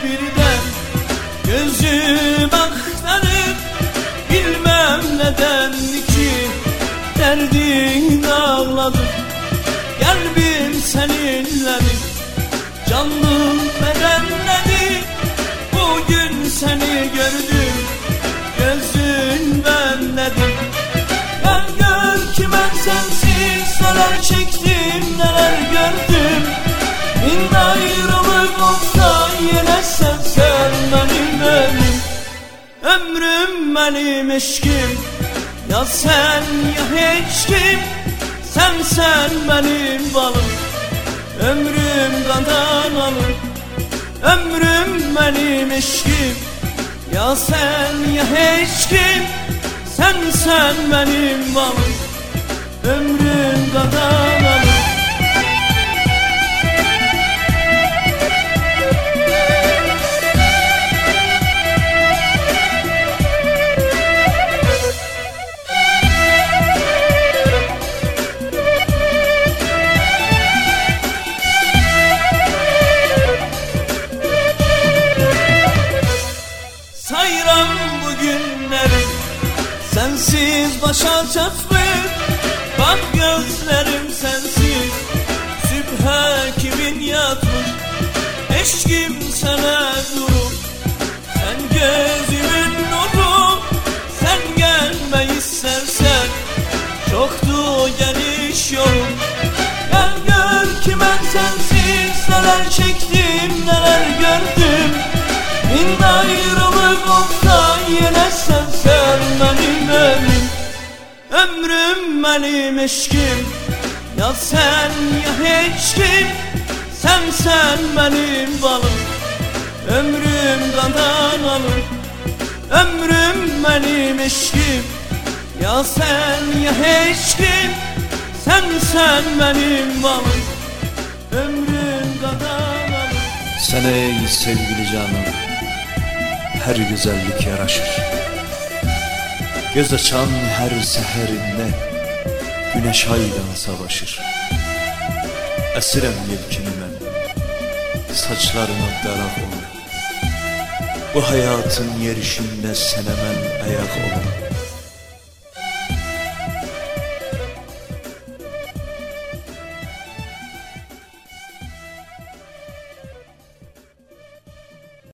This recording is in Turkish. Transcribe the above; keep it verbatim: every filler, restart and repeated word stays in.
birden gözüm aktarır. Bilmem neden ki derdin ağladı. Gel bir seninledim, canım bedenledim. Bugün seni gördüm, gözün benledim. Gel gör ki ben sensiz neler çektim, neler gördüm. Bin ayrılık olsa yine sen, sen benim ömrüm. Ömrüm benim eşkim, ya sen ya hiç kim. Sen sen benim balım, ömrüm kandan alır. Ömrüm benim eşkim, ya sen ya hiç kim. Sen sen benim balım, ömrüm kandan alır. Sayram bu günleri sensiz başa çatmıyor. Bak gözlerim sensiz sübhe kimin yatmış. Eşkim sana durur, sen gözümün nuru. Sen gelme istersen çoktu geniş yolum. Gel gör ki ben sensiz neler çektim, neler gördüm. Bin ayrılık olsa yine sen, sen benim ömrüm. Ömrüm benim eşkim, ya sen ya hiç kim. Sen sen benim balım, ömrüm kandan alır. Ömrüm benim eşkim, ya sen ya hiç kim. Sen sen benim balım, ömrüm kandan alır. Sana ey sevgili canım, her güzellik yaraşır. Göz açan her seherinde güneş aydan savaşır. Esirem yelkini ben, saçlarına darak olur. Bu hayatın yerişinde senemen ayak olur.